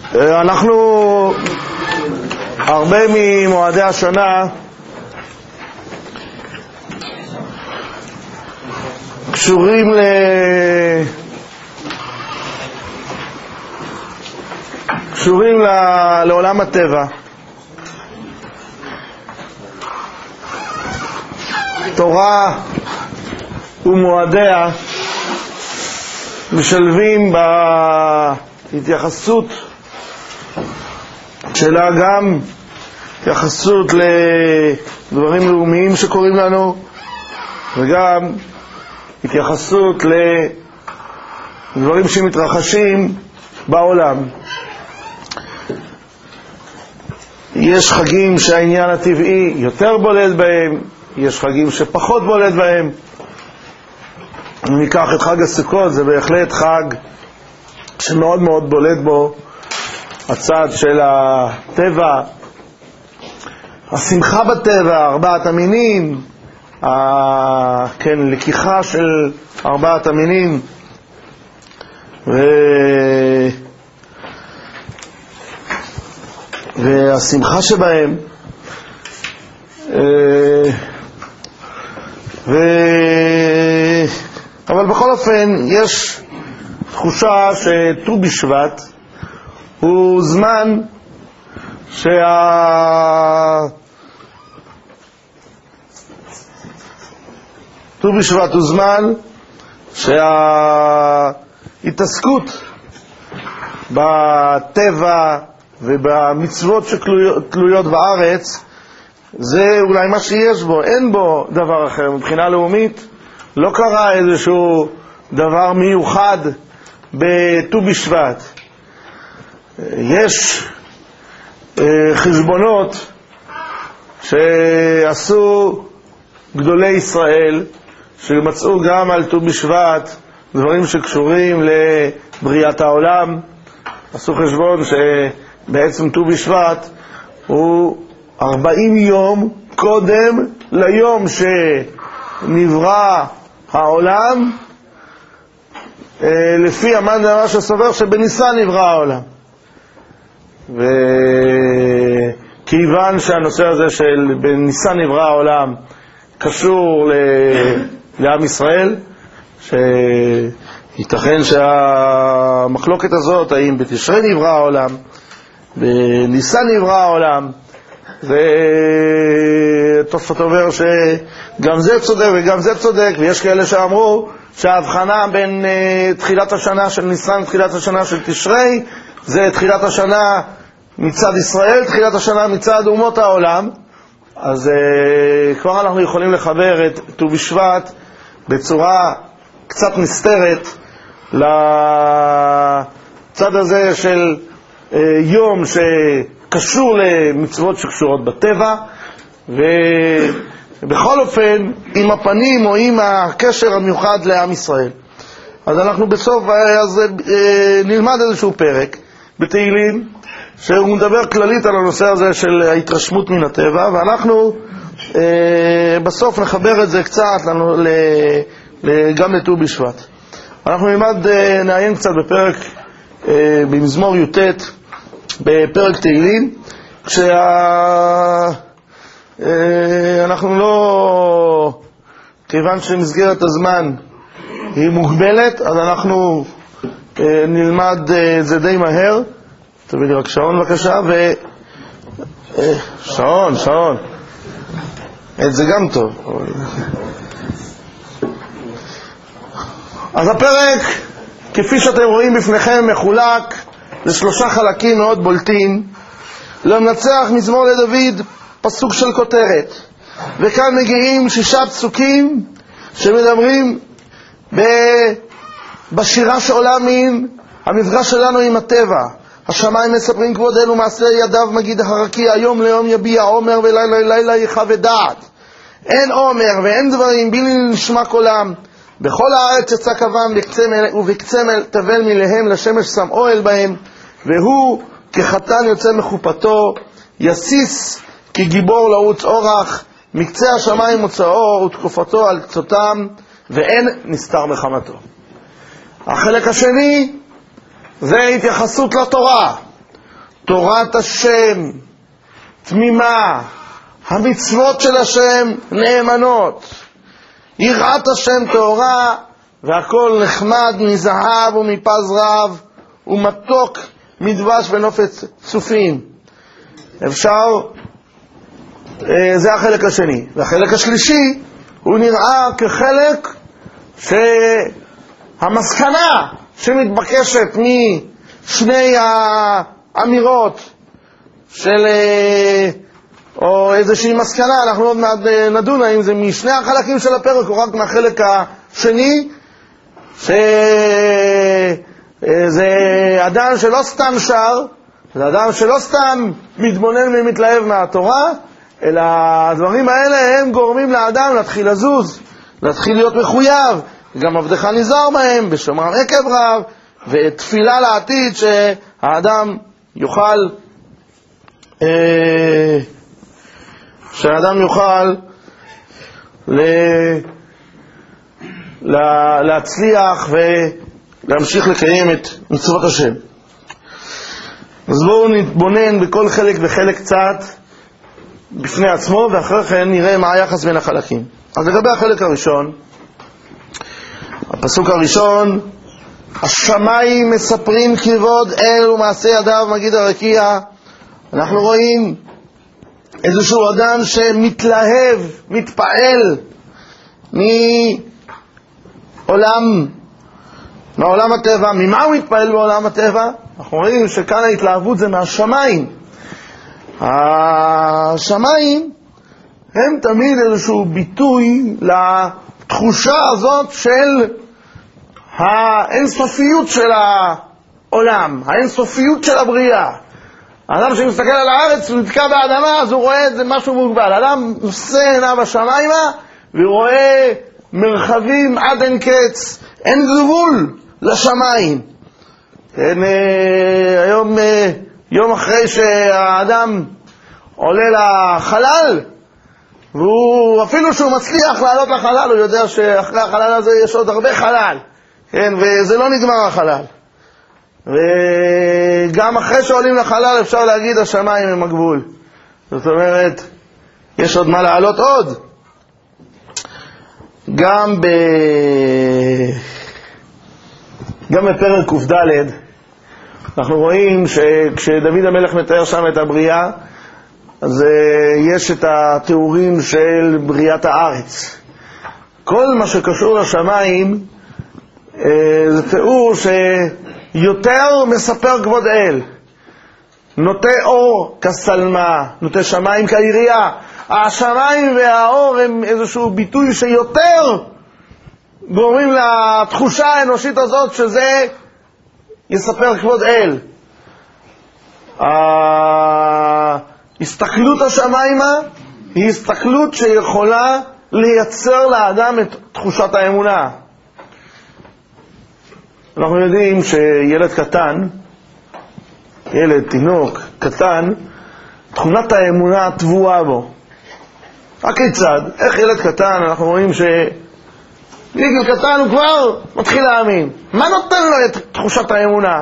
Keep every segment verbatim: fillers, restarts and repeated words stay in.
אנחנו הרבה ממועדי השנה קשורים ל... קשורים ל... לעולם הטבע. תורה ומועדיה משלבים בהתייחסות שלה גם התייחסות לדברים לאומיים שקוראים לנו, וגם התייחסות לדברים שמתרחשים בעולם. יש חגים שהעניין הטבעי יותר בולט בהם, יש חגים שפחות בולט בהם. אם ניקח את חג הסוכות, זה בהחלט חג שמאוד מאוד בולט בו הצד של הטבע, השמחה בטבע, ארבעת המינים, ה... כן, לקיחה של ארבעת המינים, ו... והשמחה שבהם, ו... אבל בכל אופן יש תחושה שט"ו בשבט הוא זמן שה... ט"ו בשבט הוא זמן שההתעסקות בטבע ובמצוות שתלויות בארץ זה אולי מה שיש בו, אין בו דבר אחר. מבחינה לאומית לא קרה איזשהו דבר מיוחד בט"ו בשבט. יש חשבונות שעשו גדולי ישראל שמצאו גם על ט"ו בשבט דברים שקשורים לבריאת העולם. עשו חשבון שבעצם ט"ו בשבט הוא ארבעים יום קודם ליום שנברא העולם, לפי המאן דאמר שסובר שבניסן נברא העולם. וכיוון שהנושא הזה של בניסן נברא העולם קשור לעם ישראל, שייתכן שהמחלוקת הזאת האם בתשרי נברא העולם, בניסן נברא העולם, ותוספות אומר שגם זה צודק וגם זה צודק, ויש כאלה שאמרו שההבחנה בין uh, תחילת השנה של ניסן ותחילת השנה של תשרי זה תחילת השנה מצד ישראל, תחילת השנה מצד אומות העולם. אז uh, כבר אנחנו יכולים לחבר את ט"ו בשבט בצורה קצת נסתרת לצד הזה של uh, יום שקשור למצוות שקשורות בטבע, ובכל אופן עם הפנים או עם הקשר המיוחד לעם ישראל. אז אנחנו בסוף אז נלמד איזשהו פרק בתהילים שהוא מדבר כללית על הנושא הזה של ההתרשמות מן הטבע, ואנחנו אה, בסוף נחבר את זה קצת לנו, ל, ל, גם לט"ו בשבט. אנחנו נלמד, אה, נעיין קצת בפרק אה, במזמור י"ט, בפרק תהילים, כשה אה, אנחנו לא, כיוון שמסגרת הזמן היא מוגבלת, אז אנחנו אה, נלמד את זה די מהר. תביא לי רק שעון בבקשה, ו... אה, שעון, שעון. את זה גם טוב. אז הפרק, כפי שאתם רואים בפניכם, מחולק לשלושה חלקים מאוד בולטים. למנצח מזמור לדוד, פסוק של כותרת. וכאן מגיעים שישה פסוקים שמדברים ב... בשירה שעולה מן המפגש שלנו עם הטבע. השמיים מספרים כבוד אלו, מעשה ידיו מגיד הרקיע, היום ליום יביע עומר ולילה לילה יחווה דעת. אין עומר ואין דברים בלי נשמע קולם. בכל הארץ יצא קבם ובקצה תבל מלהם, לשמש שם אוהל בהם, והוא כחתן יוצא מחופתו, יסיס כגיבור לעוץ אורח, מקצה השמיים מוצאו ותקופתו על קצותם, ואין נסתר מחמתו. החלק השני זה התייחסות לתורה, תורת השם תמימה, המצוות של השם נאמנות, יראת השם טהורה, והכל נחמד מזהב ומפז רב ומתוק מדבש ונופת צופים. אפשר, זה החלק השני. והחלק השלישי הוא נראה כחלק שהמסקנה שמתבקשת משני האמירות של, או איזושהי מסקנה, אנחנו עוד מעט נדון האם זה משני החלקים של הפרק או רק מהחלק השני, שזה אדם שלא סתם שר, זה אדם שלא סתם מתבונן ומתלהב מהתורה, אלא הדברים האלה הם גורמים לאדם להתחיל לזוז, להתחיל להיות מחויב, גם עבדך נזהר בהם, בשומרם עקב רב, ותפילה לעתיד שהאדם יוכל אה, שהאדם יוכל ל... לה... להצליח ולהמשיך לקיים את מצוות השם. אז בואו נתבונן בכל חלק וחלק קצת בפני עצמו, ואחרי כן נראה מה היחס בין החלקים. אז לגבי החלק הראשון, הפסוק הראשון, השמיים מספרים כבוד אל ומעשה ידיו מגיד הרקיע. אנחנו רואים איזשהו אדם שמתלהב, מתפעל מעולם, מעולם הטבע. ממה הוא מתפעל בעולם הטבע? אנחנו רואים שכאן ההתלהבות זה מהשמיים. השמיים הם תמיד איזשהו ביטוי לתחושה הזאת של האינסופיות של העולם, האינסופיות של הבריאה. האדם שמסתכל על הארץ ונתקע באדמה, אז הוא רואה את זה משהו מוגבל. האדם נושא עיניו השמיימה והוא רואה מרחבים עד אין קץ, אין גבול לשמיים. כן, היום, יום אחרי שהאדם עולה לחלל, והוא אפילו שהוא מצליח לעלות לחלל, הוא יודע שאחרי החלל הזה יש עוד הרבה חלל, כן, וזה לא נגמר החלל. וגם אחרי שעולים לחלל אפשר להגיד השמיים הם הגבול. זאת אומרת, יש עוד מה לעלות עוד. גם ב... גם בפרק ק"ד אנחנו רואים שכשדוד המלך מתאר שם את הבריאה, אז יש את התיאורים של בריאת הארץ. כל מה שקשור לשמיים זה תיאור שיותר מספר כבוד אל. נוטה אור כסלמה, נוטה שמיים כעירייה. השמיים והאור הם איזשהו ביטוי שיותר גורמים לתחושה האנושית הזאת שזה יספר כבוד אל. ההסתכלות השמיימה היא הסתכלות שיכולה לייצר לאדם את תחושת האמונה. אנחנו יודעים שילד קטן, ילד, תינוק, קטן, תכונת האמונה טבועה בו. הכיצד? איך ילד קטן, אנחנו רואים שגיל קטן הוא כבר מתחיל להאמין. מה נותן לו את תחושת האמונה?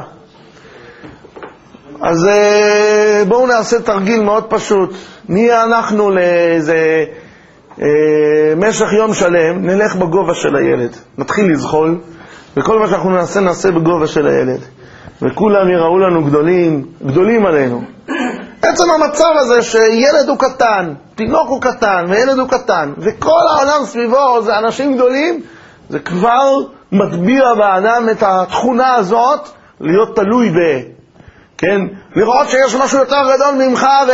אז בואו נעשה תרגיל מאוד פשוט. נהיה אנחנו לאיזה משך יום שלם, נלך בגובה של הילד. נתחיל לזחול, וכל מה שאנחנו נעשה, נעשה בגובה של הילד. וכולם יראו לנו גדולים, גדולים עלינו. עצם המצב הזה שילד הוא קטן, תינוק הוא קטן, וילד הוא קטן, וכל העולם סביבו זה אנשים גדולים, זה כבר מטביע באדם את התכונה הזאת להיות תלוי ב... כן? לראות שיש משהו יותר גדול ממך ו...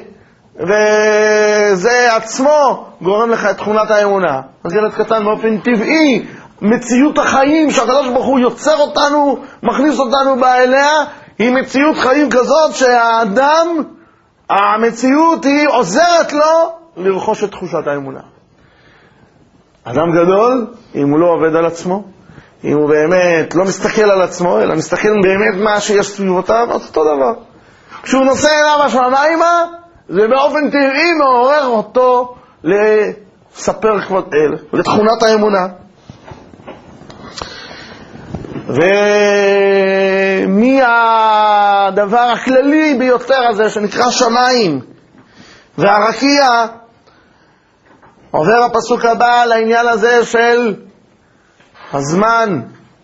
וזה עצמו גורם לך את תכונת האמונה. אז ילד קטן באופן טבעי, מציאות החיים שהקדוש ברוך הוא יוצר אותנו, מכניס אותנו בה אליה, היא מציאות חיים כזאת שהאדם, המציאות היא עוזרת לו לרכוש את תחושת האמונה. אדם גדול, אם הוא לא עובד על עצמו, אם הוא באמת לא מסתכל על עצמו, אלא מסתכל באמת מה שיש סביבותיו, אז אותו דבר. כשהוא נושא אליו השמיימה, זה באופן טבעי מעורר אותו לספר כבוד אל, לתכונת האמונה. מהדבר הכללי ביותר הזה שנקרא שמיים והרקיע, עובר הפסוק הבא לעניין הזה של הזמן,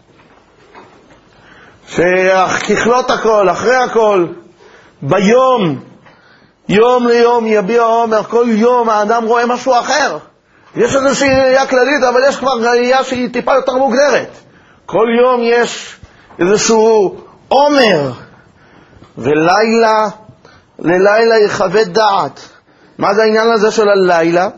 שככלות הכל, אחרי הכל, ביום, יום ליום יביע עומר, כל יום האדם רואה משהו אחר. יש איזושהי ראייה כללית, אבל יש כבר ראייה שהיא טיפה יותר מוגדרת. כל יום יש איזשהו עומר, ולילה, ללילה יחווה דעת. מה זה העניין הזה של הלילה?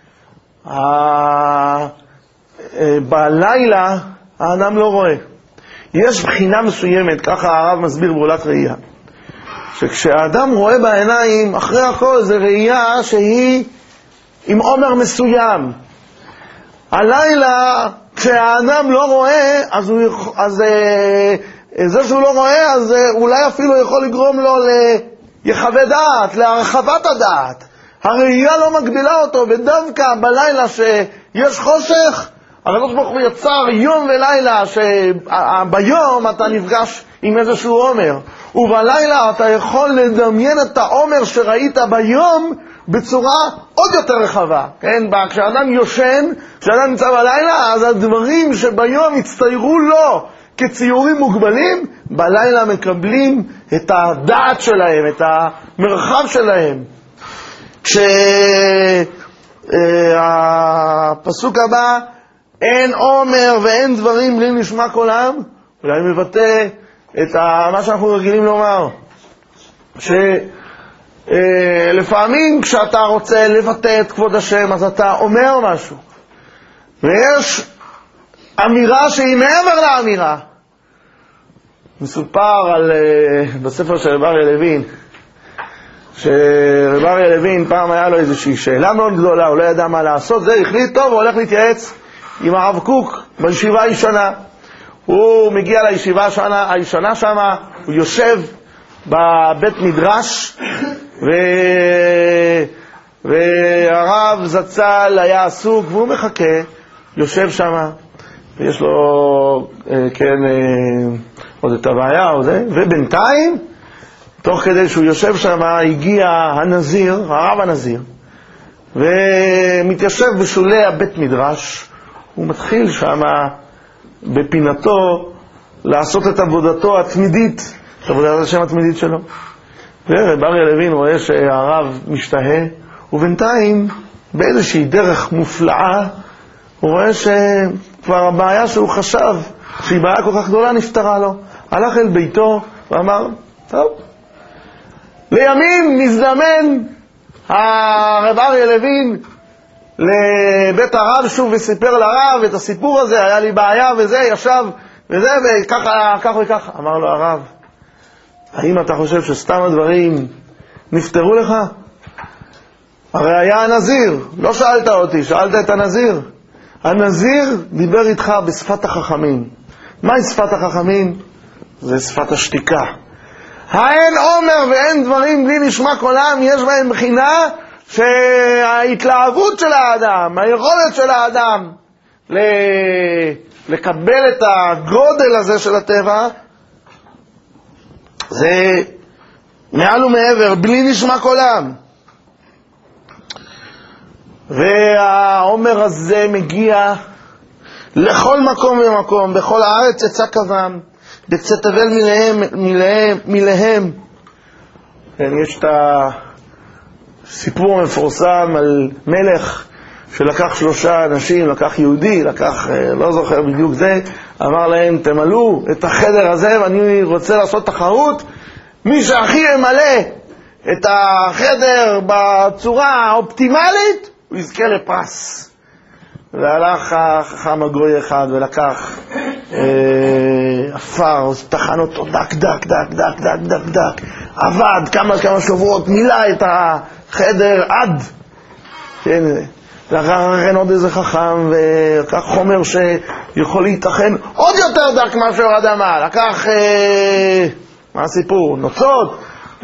בלילה האדם לא רואה. יש בחינה מסוימת, ככה הרב מסביר בעולת ראייה, שכשהאדם רואה בעיניים, אחרי הכל זה ראייה שהיא עם עומר מסוים. הלילה, כשהאדם לא רואה, אז, הוא, אז זה שהוא לא רואה, אז אולי אפילו יכול לגרום לו ליחווה דעת, להרחבת הדעת. הראייה לא מגבילה אותו, ודווקא בלילה שיש חושך, הקדוש ברוך הוא יצר יום ולילה, שביום אתה נפגש עם איזשהו עומר, ובלילה אתה יכול לדמיין את העומר שראית ביום בצורה עוד יותר רחבה. כן? כשאדם יושן, כשאדם נמצא בלילה, אז הדברים שביום הצטיירו לו כציורים מוגבלים, בלילה מקבלים את הדעת שלהם, את המרחב שלהם. כשהפסוק הבא, אין עומר ואין דברים בלי נשמע קולם, אולי מבטא את מה שאנחנו רגילים לומר, שלפעמים כשאתה רוצה לבטא את כבוד השם, אז אתה אומר משהו, ויש אמירה שהיא מעבר לאמירה. מסופר על, בספר של רב אריה לוין, שרב אריה לוין פעם היה לו איזושהי שאלה מאוד גדולה, הוא לא ידע מה לעשות, זה החליט טוב, הוא הולך להתייעץ עם הרב קוק בישיבה הישנה. הוא מגיע לישיבה הישנה, הישנה שמה, הוא יושב בבית מדרש, ו... והרב זצ"ל היה עסוק, והוא מחכה, יושב שמה, ויש לו, כן, עוד את הבעיה או זה, ובינתיים, תוך כדי שהוא יושב שמה, הגיע הנזיר, הרב הנזיר, ומתיישב בשולי הבית מדרש, הוא מתחיל שמה בפינתו לעשות את עבודתו התמידית, את עבודת השם התמידית שלו. ורב אריה לוין רואה שהרב משתהה, ובינתיים באיזושהי דרך מופלאה הוא רואה שכבר הבעיה שהוא חשב שהיא בעיה כל כך גדולה נפתרה לו. הלך אל ביתו ואמר, טוב, לימים נזדמן הרב אריה לוין לבית הרב שוב וסיפר לרב את הסיפור הזה, היה לי בעיה וזה, ישב וזה וככה כך וככה. אמר לו הרב, האם אתה חושב שסתם הדברים נפתרו לך? הרי היה הנזיר, לא שאלת אותי, שאלת את הנזיר. הנזיר דיבר איתך בשפת החכמים. מהי שפת החכמים? זה שפת השתיקה. האין עומר ואין דברים בלי נשמע קולם, יש בהם בחינה שההתלהבות של האדם, היכולת של האדם לקבל את הגודל הזה של הטבע, זה מעל ומעבר, בלי נשמע קולם. והעומר הזה מגיע לכל מקום ומקום, בכל הארץ יצא קוום, בצא תבל מלהם, מלהם, מלהם. כן, יש את הסיפור המפורסם על מלך שלקח שלושה אנשים, לקח יהודי, לקח, לא זוכר בדיוק זה, אמר להם, תמלאו את החדר הזה ואני רוצה לעשות תחרות, מי שהכי ימלא את החדר בצורה האופטימלית, הוא יזכה לפרס. והלך החכם הגוי אחד ולקח אפר, תחן אותו דק דק דק דק דק דק דק, עבד כמה כמה שבועות, מילא את החדר עד, כן, לאחר מכן עוד איזה חכם ולקח חומר שיכול להתכן עוד יותר דק מאשר אדמה, לקח, מה הסיפור? נוצות,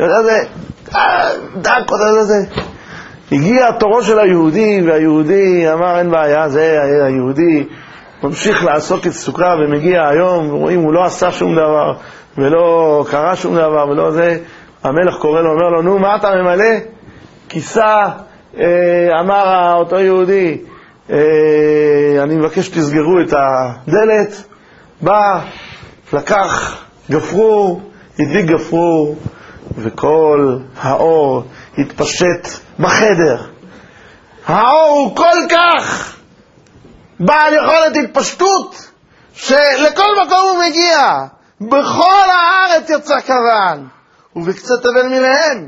דק עוד איזה. הגיע תורו של היהודי, והיהודי אמר אין בעיה, זה היהודי ממשיך לעשות את סוכה ומגיע היום, רואים הוא לא עשה שום דבר, ולא קרה שום דבר, ולא זה, המלך קורא לו, אומר לו, נו, מה אתה ממלא? כיסה, אה, אמר אותו יהודי, אה, אני מבקש שתסגרו את הדלת, בא, לקח גפרור, הדליק גפרור, וכל האור התפשט בחדר. האור הוא כל כך בעל יכולת התפשטות, שלכל מקום הוא מגיע, בכל הארץ יצא קרן, ובקצת תבל מלהם.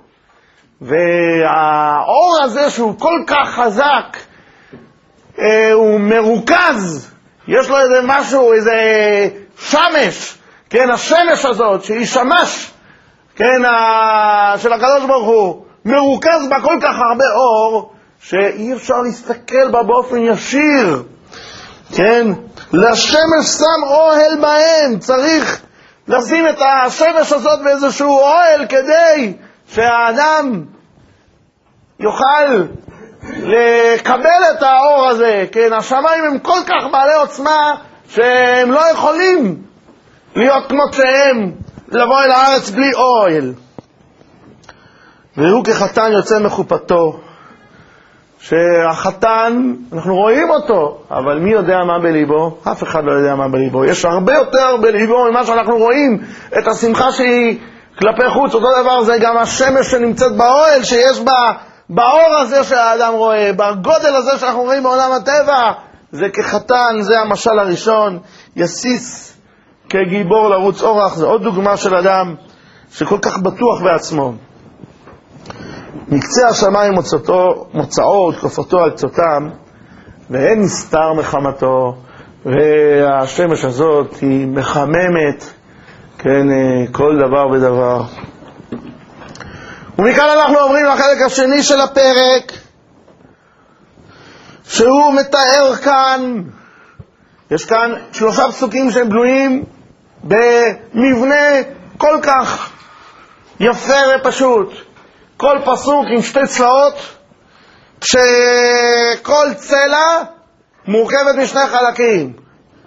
והאור הזה שהוא כל כך חזק, אה, הוא מרוכז, יש לו איזה משהו, איזה שמש, כן, השמש הזאת, שהיא שמש, כן, ה... של הקדוש ברוך הוא, מרוכז בה כל כך הרבה אור, שאי אפשר להסתכל בה באופן ישיר, כן, לשמש שם אוהל בהם, צריך לשים את השמש הזאת באיזשהו אוהל, כדי שהאדם יוכל לקבל את האור הזה, כן, השמיים הם כל כך בעלי עוצמה, שהם לא יכולים להיות כמותיהם, לבוא אל הארץ בלי אוהל. והוא כחתן יוצא מחופתו, שהחתן, אנחנו רואים אותו, אבל מי יודע מה בליבו? אף אחד לא יודע מה בליבו. יש הרבה יותר בליבו ממה שאנחנו רואים, את השמחה שהיא כלפי חוץ. אותו דבר זה גם השמש שנמצאת באוהל, שיש בה, באור הזה שהאדם רואה, בגודל הזה שאנחנו רואים בעולם הטבע. זה כחתן, זה המשל הראשון, יסיס כגיבור לרוץ אורח. זה עוד דוגמה של אדם שכל כך בטוח בעצמו. מקצה השמיים מוצאתו, מוצאו ותקופתו על קצותם, ואין נסתר מחמתו, והשמש הזאת היא מחממת, כן, כל דבר ודבר. ומכאן אנחנו עוברים לחלק השני של הפרק, שהוא מתאר כאן, יש כאן שלושה פסוקים שהם בנויים במבנה כל כך יפה ופשוט. כל פסוק עם שתי צלעות, שכל צלע מורכבת משני חלקים.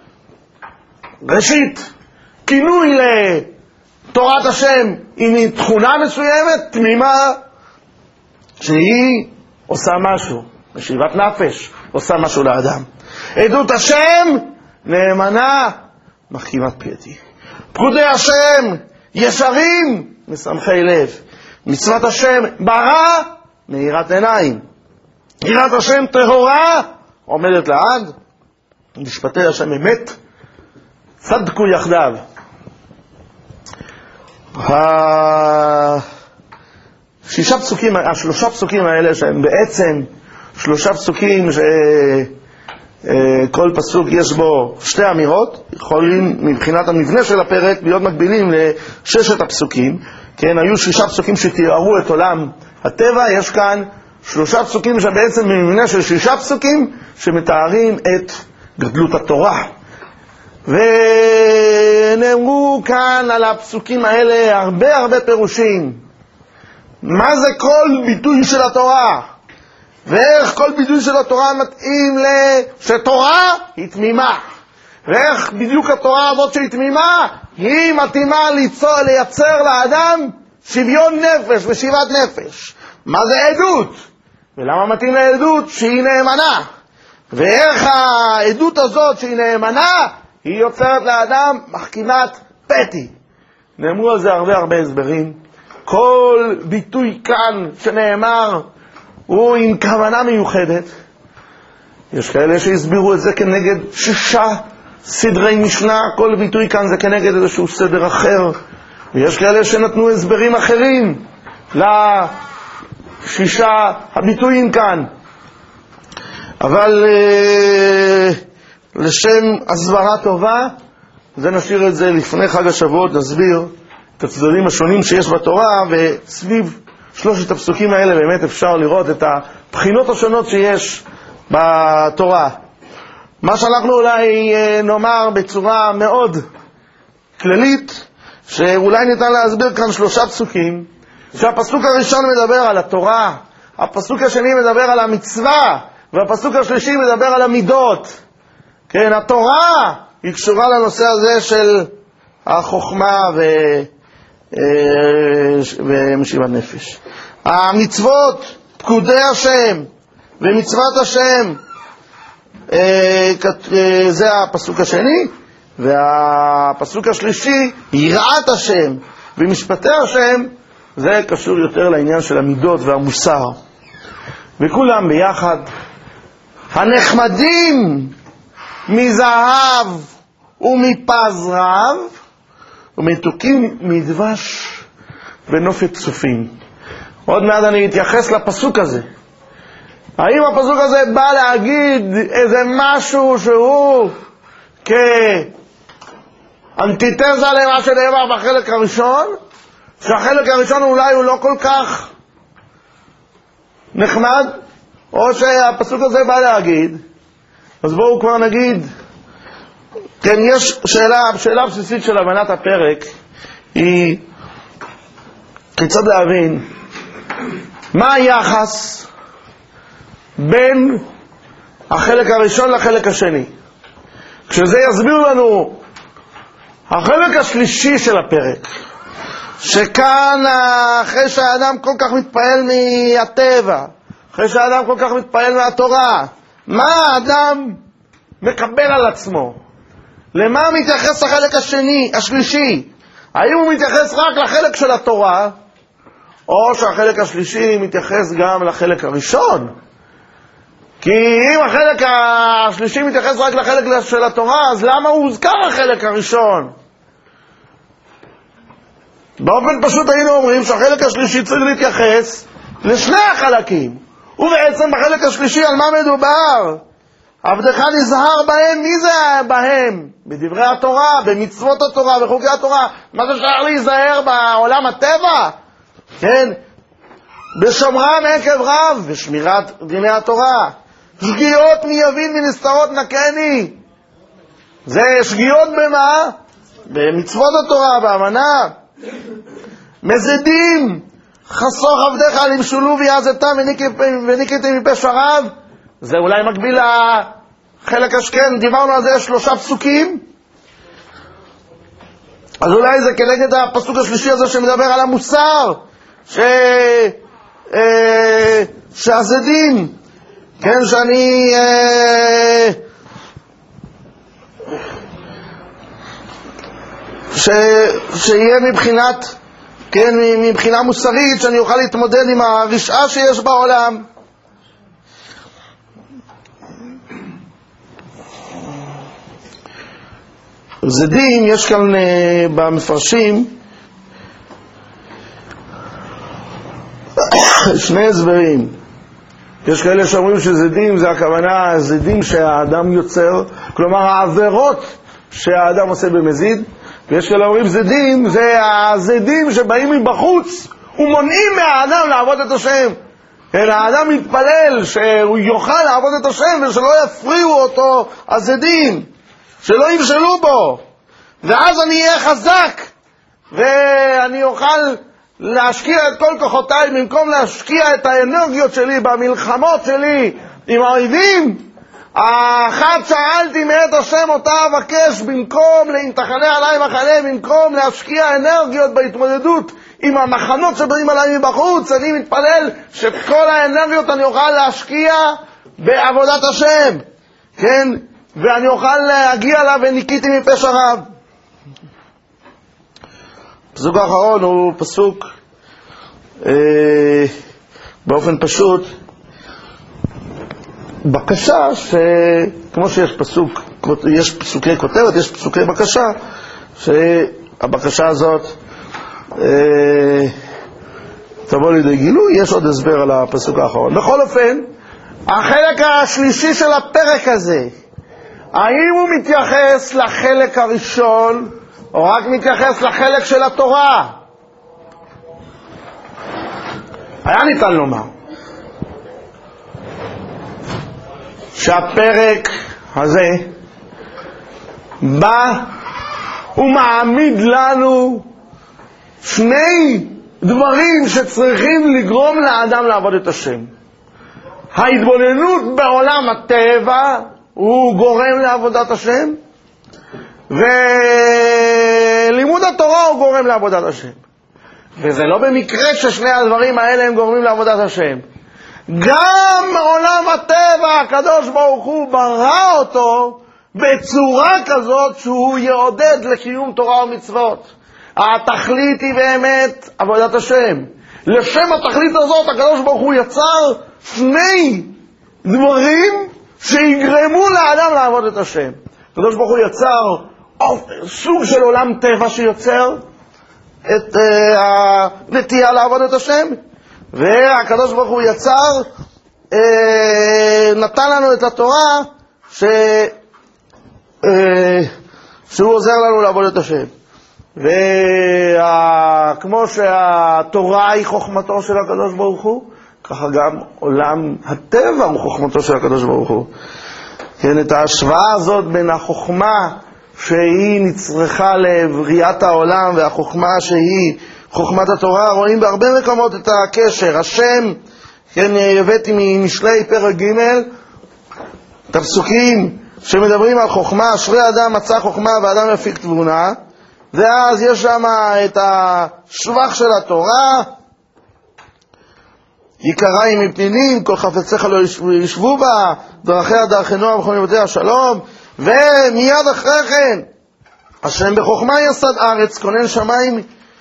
ראשית, כינוי לתורת השם עם תכונה מסוימת, תמימה, שהיא עושה משהו, משיבת נפש, עושה משהו לאדם. עדות השם נאמנה, מחכימת פייתי. פקודי השם ישרים, משמחי לב. מצוות השם ברא, מאירת עיניים. יראת השם טהורה, עומדת לעד. משפטי השם אמת, צדקו יחדיו. השישה פסוקים, השלושה פסוקים האלה שהם בעצם שלושה פסוקים שכל פסוק יש בו שתי אמירות, יכולים מבחינת המבנה של הפרק להיות מקבילים לששת הפסוקים. כן, היו שישה פסוקים שתיארו את עולם הטבע, יש כאן שלושה פסוקים שבעצם במבנה של שישה פסוקים שמתארים את גדלות התורה. ונאמרו כאן על הפסוקים האלה הרבה הרבה פירושים. מה זה כל ביטוי של התורה? ואיך כל ביטוי של התורה מתאים שתורה היא תמימה. ואיך בדיוק התורה הזאת שהיא תמימה, היא מתאימה ליצור, לייצר לאדם שוויון נפש ושיבת נפש. מה זה עדות? ולמה מתאים לעדות? שהיא נאמנה. ואיך העדות הזאת שהיא נאמנה, היא יוצרת לאדם מחכימת פתי. נאמרו על זה הרבה הרבה הסברים. כל ביטוי כאן שנאמר הוא עם כוונה מיוחדת. יש כאלה שהסבירו את זה כנגד שישה סדרי משנה, כל ביטוי כאן זה כנגד איזשהו סדר אחר, ויש כאלה שנתנו הסברים אחרים לשישה הביטויים כאן. אבל אה, לשם הסברה טובה, זה נשאיר את זה לפני חג השבועות, נסביר את הצדדים השונים שיש בתורה, וסביב שלושת הפסוקים האלה באמת אפשר לראות את הבחינות השונות שיש בתורה. מה שאנחנו אולי נאמר בצורה מאוד כללית, שאולי ניתן להסביר כאן שלושה פסוקים, שהפסוק הראשון מדבר על התורה, הפסוק השני מדבר על המצווה, והפסוק השלישי מדבר על המידות. כן, התורה היא קשורה לנושא הזה של החוכמה ו... ומשיבת נפש. המצוות, פקודי השם ומצוות השם, זה הפסוק השני, והפסוק השלישי, יראת השם ומשפטי השם, זה קשור יותר לעניין של המידות והמוסר. וכולם ביחד, הנחמדים מזהב ומפז רב, ומתוקים מדבש ונופת צופים. עוד מעט אני אתייחס לפסוק הזה. האם הפסוק הזה בא להגיד איזה משהו שהוא כאנטיתזה למה שנאמר בחלק הראשון, שהחלק הראשון אולי הוא לא כל כך נחמד, או שהפסוק הזה בא להגיד? אז בואו כבר נגיד, כן, יש שאלה, שאלה בסיסית של הבנת הפרק, היא כיצד להבין מה היחס בין החלק הראשון לחלק השני. כשזה יסביר לנו החלק השלישי של הפרק, שכאן אחרי שהאדם כל כך מתפעל מהטבע, אחרי שהאדם כל כך מתפעל מהתורה, מה האדם מקבל על עצמו? למה מתייחס החלק השני, השלישי? האם הוא מתייחס רק לחלק של התורה, או שהחלק השלישי מתייחס גם לחלק הראשון? כי אם החלק השלישי מתייחס רק לחלק של התורה, אז למה הוא הוזכר החלק הראשון? באופן פשוט היינו אומרים שהחלק השלישי צריך להתייחס לשני החלקים. ובעצם בחלק השלישי על מה מדובר? עבדך נזהר בהם. מי זה בהם? בדברי התורה, במצוות התורה, בחוקי התורה. מה זה שייך להיזהר בעולם הטבע? כן, בשומרם עקב רב, בשמירת דיני התורה. שגיאות מי יבין מנסתרות נקני. זה שגיאות במה? במצוות התורה, באמנה. מזדים, חסוך עבדך למשולו ויעזתם וניקתם מפשע רב. זה אולי מקביל לחלק השכן, דיברנו על זה שלושה פסוקים, אז אולי זה כנגד הפסוק השלישי הזה שמדבר על המוסר, ש... אה... שהזדים, כן, שאני אה... ש... שיהיה מבחינת, כן, מבחינה מוסרית, שאני אוכל להתמודד עם הרשעה שיש בעולם. זדים, יש כאן uh, במפרשים שני הסברים. יש כאלה שאומרים שזדים זה הכוונה זדים שהאדם יוצר, כלומר העבירות שהאדם עושה במזיד, ויש כאלה אומרים זדים זה הזדים שבאים מבחוץ ומונעים מהאדם לעבוד את השם. אלא האדם מתפלל שהוא יוכל לעבוד את השם ושלא יפריעו אותו הזדים, שלא ימשלו בו, ואז אני אהיה חזק ואני אוכל להשקיע את כל כוחותיי במקום להשקיע את האנרגיות שלי במלחמות שלי עם האויבים. האחד שאלתי מאת השם אותה אבקש, במקום להמתחנה עליי מחנה, במקום להשקיע אנרגיות בהתמודדות עם המחנות שבאים עליי מבחוץ, אני מתפלל שכל האנרגיות אני אוכל להשקיע בעבודת השם, כן, ואני אוכל להגיע לה וניקיתי מפשע רב. הפסוק האחרון הוא פסוק אה, באופן פשוט בקשה, שכמו שיש פסוק, יש פסוקי כותרת, יש פסוקי בקשה, שהבקשה הזאת אה, תבוא לידי גילוי. יש עוד הסבר על הפסוק האחרון. בכל אופן, החלק השלישי של הפרק הזה, האם הוא מתייחס לחלק הראשון או רק מתייחס לחלק של התורה? היה ניתן לומר שהפרק הזה בא ומעמיד לנו שני דברים שצריכים לגרום לאדם לעבוד את השם. ההתבוננות בעולם הטבע הוא גורם לעבודת השם, לימוד התורה הוא גורם לעבודת השם. וזה לא במקרה ששני הדברים האלה הם גורמים לעבודת השם. גם עולם הטבע, הקדוש ברוך הוא ברא אותו בצורה כזאת שהוא יעודד לקיום תורה ומצוות. התכלית היא באמת עבודת השם. לשם התכלית הזאת הקדוש ברוך הוא יצר שני דברים שיגרמו לאדם לעבוד את השם. הקדוש ברוך הוא יצר סוג של עולם טבע שיוצר את uh, הנטייה לעבוד את השם, והקדוש ברוך הוא יצר, uh, נתן לנו את התורה ש, uh, שהוא עוזר לנו לעבוד את השם. וכמו שהתורה היא חוכמתו של הקדוש ברוך הוא, ככה גם עולם הטבע הוא חוכמתו של הקדוש ברוך הוא. כן, את ההשוואה הזאת בין החוכמה שהיא נצרכה לבריאת העולם והחוכמה שהיא חוכמת התורה, רואים בהרבה מקומות את הקשר. השם, כן, הבאתי ממשלי פרק ג' את הפסוקים שמדברים על חוכמה, אשרי אדם מצא חוכמה ואדם יפיק תבונה, ואז יש שם את השבח של התורה, יקריים מפנינים, כל חפציך לא ישבו בה, דרכיה דרכי נועם וכל נתיבותיה שלום. ומיד אחרי כן, השם בחוכמה יסד ארץ, כונן שמיים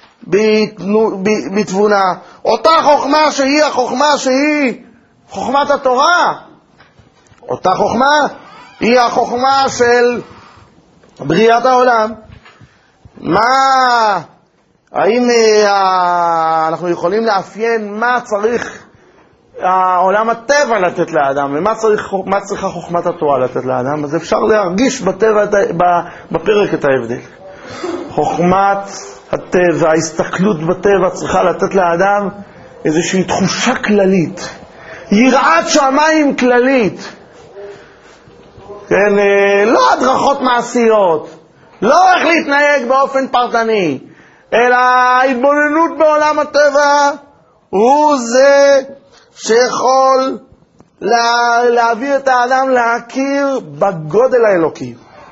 בתבונה. אותה חוכמה שהיא החוכמה שהיא חוכמת התורה, אותה חוכמה היא החוכמה של בריאת העולם. מה, האם אנחנו יכולים לאפיין מה צריך העולם הטבע לתת לאדם, ומה צריך, מה צריכה חוכמת התורה לתת לאדם? אז אפשר להרגיש בטבע, בפרק את ההבדל. חוכמת הטבע, ההסתכלות בטבע צריכה לתת לאדם איזושהי תחושה כללית, יראת שמיים כללית, כן, לא הדרכות מעשיות, לא איך להתנהג באופן פרטני, אלא ההתבוננות בעולם הטבע הוא זה שיכול לה, להעביר את האדם להכיר בגודל האלוקי.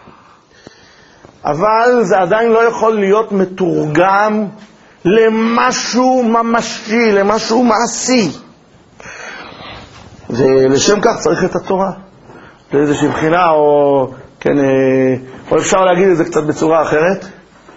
אבל זה עדיין לא יכול להיות מתורגם למשהו ממשי, למשהו מעשי. ולשם כך צריך את התורה. לאיזושהי בחינה, או, כן, או אפשר להגיד את זה קצת בצורה אחרת.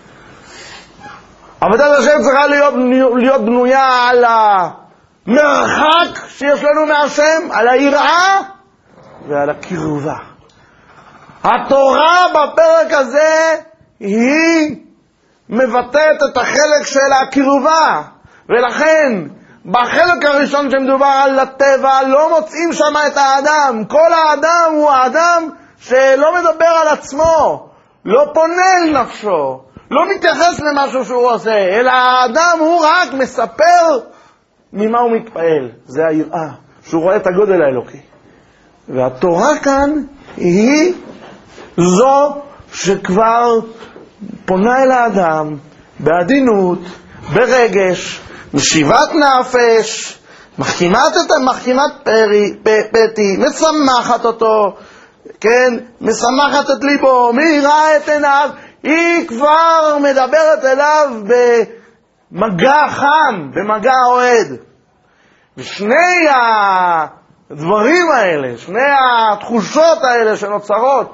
עבודת השם צריכה להיות, להיות בנויה על המרחק שיש לנו מהשם, על היראה ועל הקרבה. התורה בפרק הזה היא מבטאת את החלק של הקרבה, ולכן בחלק הראשון שמדובר על הטבע לא מוצאים שם את האדם. כל האדם הוא האדם שלא מדבר על עצמו, לא פונה אל נפשו, לא מתייחס למשהו שהוא עושה, אלא האדם הוא רק מספר ממה הוא מתפעל. זה היראה, שהוא רואה את הגודל האלוקי. והתורה כאן היא זו שכבר פונה אל האדם בעדינות, ברגש, משיבת נפש, מחכימת את מחכימת פרי, פתי, משמחת אותו, כן, משמחת את ליבו, מאירה את עיניו, היא כבר מדברת אליו במגע חם, במגע אוהד. ושני הדברים האלה, שני התחושות האלה שנוצרות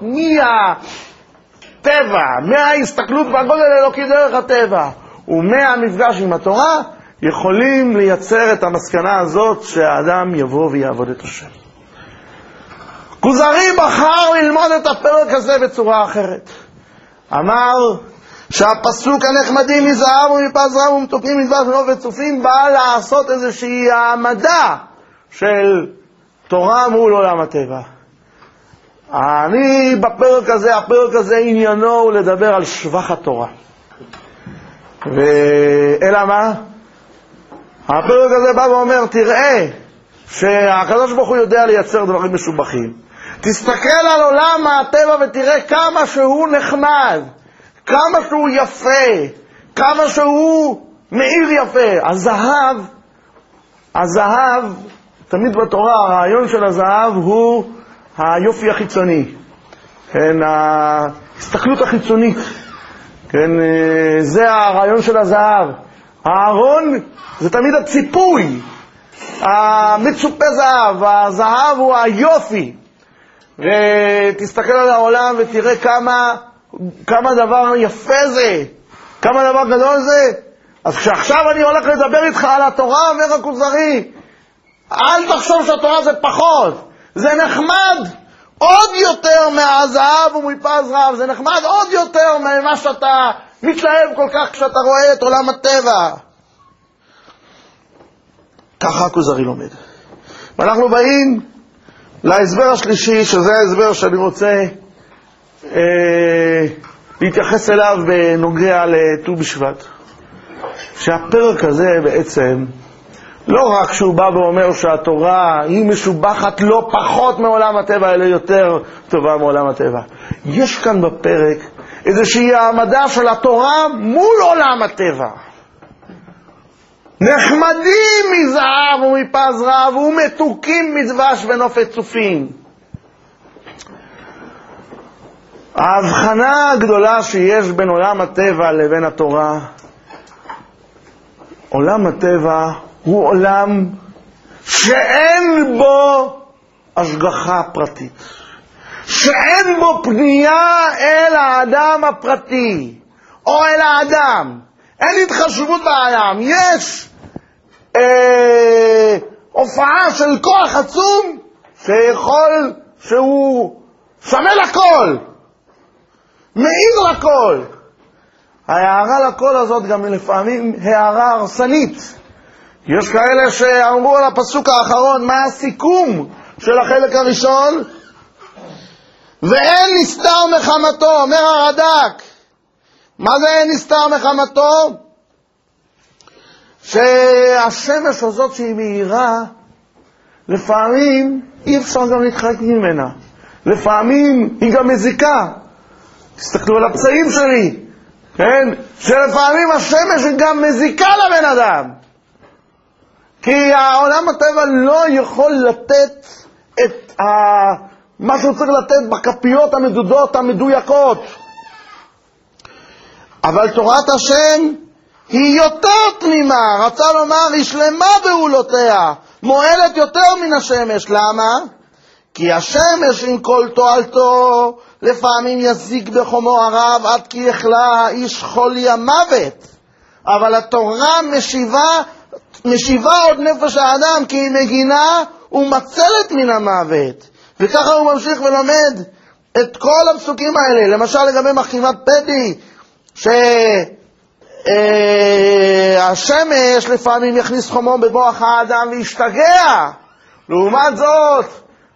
מהטבע, מההסתכלות והגודל האלוקי דרך הטבע ומהמפגש עם התורה, יכולים לייצר את המסקנה הזאת שהאדם יבוא ויעבוד את השם. כוזרי בחר ללמוד את הפרק הזה בצורה אחרת. אמר שהפסוק הנחמדים מזהב ומפז רם ומתוקים מדבר שנוב וצופים בא לעשות איזושהי העמדה של תורה מול עולם הטבע. אני בפרק הזה, הפרק הזה עניינו הוא לדבר על שבח התורה. ואלא מה? הפרק הזה בא ואומר, תראה שהקדוש ברוך הוא יודע לייצר דברים משובחים. תסתכל על עולם הטבע ותראה כמה שהוא נחמד, כמה שהוא יפה, כמה שהוא מאיר יפה. הזהב, הזהב, תמיד בתורה הרעיון של הזהב הוא היופי החיצוני, כן, ההסתכלות החיצונית, כן, זה הרעיון של הזהב. הארון זה תמיד הציפוי, המצופה זהב, הזהב הוא היופי. ותסתכל על העולם ותראה כמה, כמה דבר יפה זה, כמה דבר גדול זה. אז כשעכשיו אני הולך לדבר איתך על התורה, אומר הכוזרי, אל תחשוב שהתורה זה פחות, זה נחמד עוד יותר מהזהב ומפז רב, זה נחמד עוד יותר ממה שאתה מתלהב כל כך כשאתה רואה את עולם הטבע. ככה הכוזרי לומד. ואנחנו באים להסבר השלישי, שזה ההסבר שאני רוצה אה, להתייחס אליו בנוגע לט"ו בשבט. שהפרק הזה בעצם, לא רק שהוא בא ואומר שהתורה היא משובחת לא פחות מעולם הטבע, אלא יותר טובה מעולם הטבע. יש כאן בפרק איזושהי העמדה של התורה מול עולם הטבע. נחמדים מזהב ומפז רב ומתוקים מדבש ונופת צופים. ההבחנה הגדולה שיש בין עולם הטבע לבין התורה, עולם הטבע הוא עולם שאין בו השגחה פרטית, שאין בו פנייה אל האדם הפרטי או אל האדם, אין התחשבות באדם. יש אה, הופעה של כוח עצום שיכול, שהוא שמל הכל, מעיד לכל. ההערה לכל הזאת גם לפעמים הערה הרסנית. יש כאלה שאמרו על הפסוק האחרון, מה הסיכום של החלק הראשון? ואין נסתר מחמתו, אומר הרד"ק. מה זה אין נסתר מחמתו? שהשמש הזאת שהיא מהירה, לפעמים אי אפשר גם להתחלק ממנה. לפעמים היא גם מזיקה. תסתכלו על הפצעים שלי, כן? שלפעמים השמש היא גם מזיקה לבן אדם. כי העולם הטבע לא יכול לתת את ה... מה שהוא צריך לתת בכפיות המדודות המדויקות. אבל תורת השם היא יותר תמימה, רצה לומר, היא שלמה בעולותיה, מועלת יותר מן השמש. למה? כי השמש עם כל תועלתו לפעמים יזיק בחומו הרב עד כי יחלה האיש חולי המוות. אבל התורה משיבה, משיבה עוד נפש האדם, כי היא מגינה ומצלת מן המוות. וככה הוא ממשיך ולומד את כל הפסוקים האלה. למשל לגבי מחכימת פתי, שהשמש לפעמים יכניס חומו בבוח האדם וישתגע. לעומת זאת,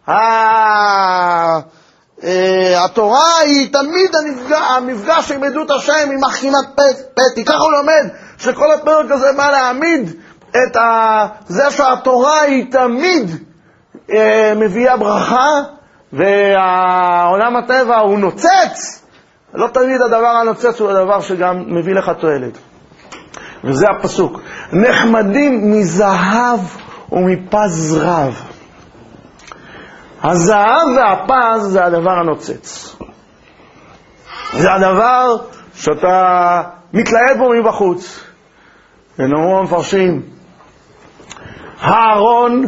התורה היא תמיד המפגש עם עדות השם, עם מחכימת פתי. ככה הוא לומד שכל הפרק הזה בא להעמיד את זה שהתורה היא תמיד מביאה ברכה, והעולם הטבע הוא נוצץ. לא תמיד הדבר הנוצץ הוא הדבר שגם מביא לך תועלת. וזה הפסוק, נחמדים מזהב ומפז רב. הזהב והפז זה הדבר הנוצץ, זה הדבר שאתה מתלהב בו מבחוץ. ונאמרו המפרשים, הארון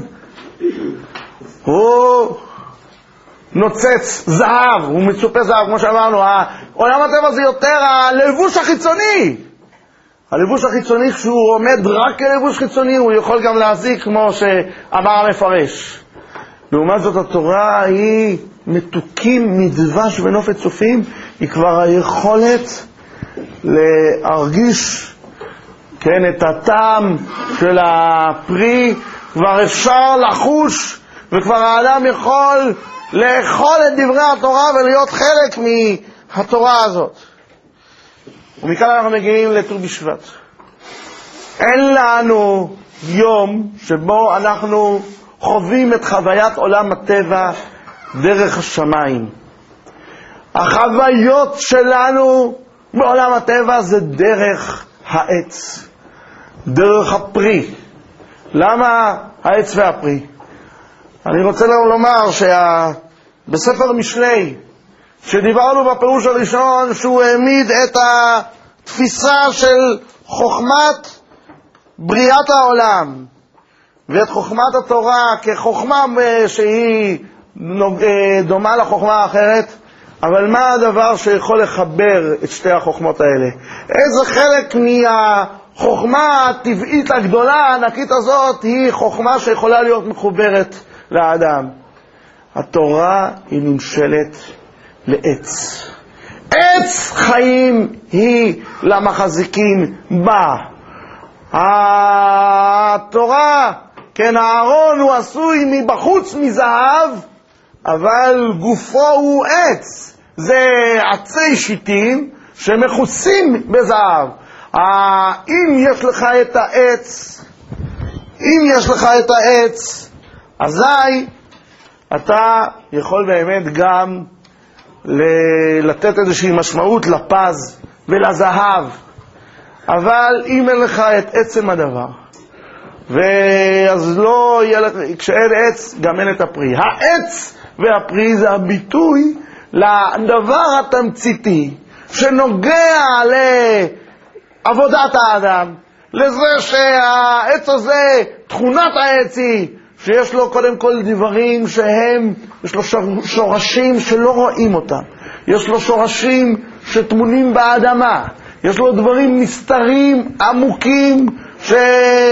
הוא נוצץ זהב, הוא מצופה זהב, כמו שאמרנו. עולם הטבע זה יותר הלבוש החיצוני. הלבוש החיצוני, כשהוא עומד רק כלבוש חיצוני, הוא יכול גם להזיק, כמו שאמר המפרש. לעומת זאת, התורה היא מתוקים מדבש ונופת צופים, היא כבר היכולת להרגיש, כן, את הטעם של הפרי, כבר אפשר לחוש, וכבר האדם יכול לאכול את דברי התורה ולהיות חלק מהתורה הזאת. ומכאן אנחנו מגיעים לט"ו בשבט. אין לנו יום שבו אנחנו חווים את חוויית עולם הטבע דרך השמיים. החוויות שלנו בעולם הטבע זה דרך העץ, דרך הפרי. למה העץ והפרי? אני רוצה לומר שבספר משלי, שדיברנו בפירוש הראשון שהוא העמיד את תפיסה של חוכמת בריאת העולם ואת חוכמת התורה כחוכמה שהיא דומה לחוכמה האחרת, אבל מה הדבר שיכול לחבר את שתי החוכמות האלה? איזה חלק מהחוכמה הטבעית הגדולה הענקית הזאת היא חוכמה שיכולה להיות מחוברת לאדם? התורה היא נמשלת לעץ. עץ חיים היא למחזיקים בה. התורה, כן, הארון הוא עשוי מבחוץ מזהב, אבל גופו הוא עץ. זה עצי שיטים שמכוסים בזהב. אם יש לך את העץ, אם יש לך את העץ, אזי אתה יכול באמת גם לתת איזושהי משמעות לפז ולזהב. אבל אם אין לך את עצם הדבר, ואז לא יהיה לך, כשאין עץ גם אין את הפרי. העץ והפרי זה הביטוי לדבר התמציתי שנוגע לעבודת האדם, לזה שהעץ הזה, תכונת העץ היא שיש לו קודם כל דברים שהם, יש לו שורשים שלא רואים אותם, יש לו שורשים שטמונים באדמה, יש לו דברים מסתרים עמוקים שלא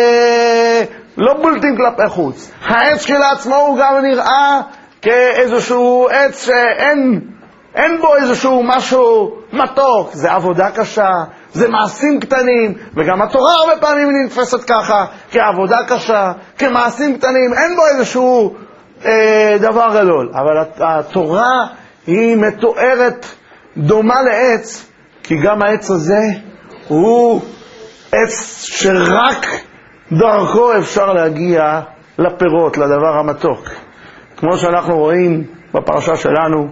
בולטים כלפי חוץ. העץ שלעצמו הוא גם נראה כאיזשהו עץ שאין אין בו איזשהו משהו מתוק. זה עבודה קשה, זה מעשים קטנים, וגם התורה הרבה פעמים נתפסת ככה, כעבודה קשה, כמעשים קטנים, אין בו איזשהו אה, דבר גדול. אבל התורה היא מתוארת דומה לעץ, כי גם העץ הזה הוא עץ שרק דרכו אפשר להגיע לפירות, לדבר המתוק. כמו שאנחנו רואים בפרשה שלנו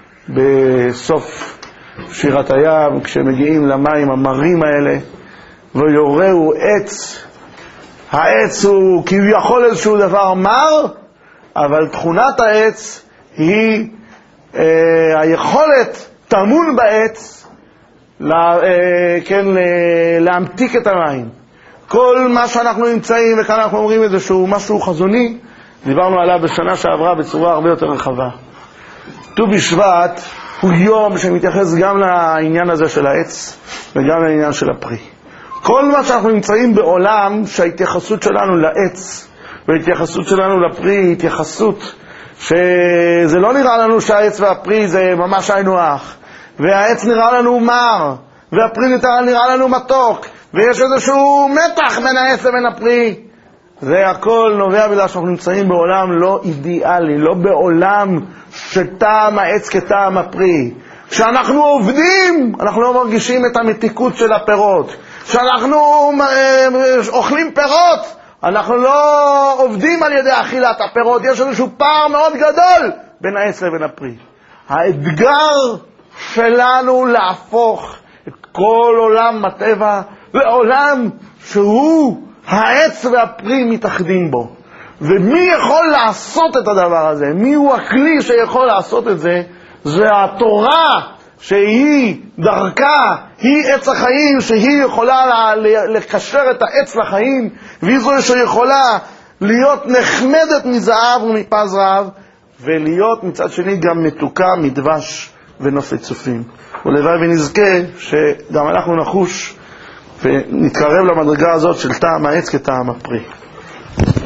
בסוף שירת הים, כשמגיעים למים המרים האלה ויורהו עץ. העץ הוא כביכול איזשהו דבר מר, אבל תכונת העץ היא אה, היכולת טמון בעץ לה, אה, כן, להמתיק את המים. כל מה שאנחנו נמצאים, וכאן אנחנו אומרים איזשהו משהו חזוני, דיברנו עליו בשנה שעברה בצורה הרבה יותר רחבה. ט"ו בשבט הוא יום שמתייחס גם לעניין הזה של העץ וגם לעניין של הפרי. כל מה שאנחנו נמצאים בעולם שההתייחסות שלנו לעץ וההתייחסות שלנו לפרי היא התייחסות שזה לא נראה לנו שהעץ והפרי זה ממש היינו הך, והעץ נראה לנו מר והפרי נראה לנו מתוק, ויש איזשהו מתח בין העץ לבין הפרי. זה הכל נובע בגלל שאנחנו נמצאים בעולם לא אידיאלי, לא בעולם שטעם העץ כטעם הפרי. כשאנחנו עובדים, אנחנו לא מרגישים את המתיקות של הפירות. כשאנחנו אוכלים פירות, אנחנו לא עובדים על ידי אכילת הפירות. יש איזשהו פער מאוד גדול בין העץ לבין הפרי. האתגר שלנו להפוך את כל עולם הטבע לעולם שהוא העץ והפרי מתאחדים בו. ומי יכול לעשות את הדבר הזה? מי הוא הכלי שיכול לעשות את זה? זה התורה שהיא דרכה, היא עץ החיים, שהיא יכולה לקשר את העץ לחיים, והיא זו שיכולה להיות נחמדת מזהב ומפז רב, ולהיות מצד שני גם מתוקה מדבש ונופי צופים. ולוואי ונזכה שגם אנחנו נחוש ונתקרב למדרגה הזאת של טעם העץ כטעם הפרי.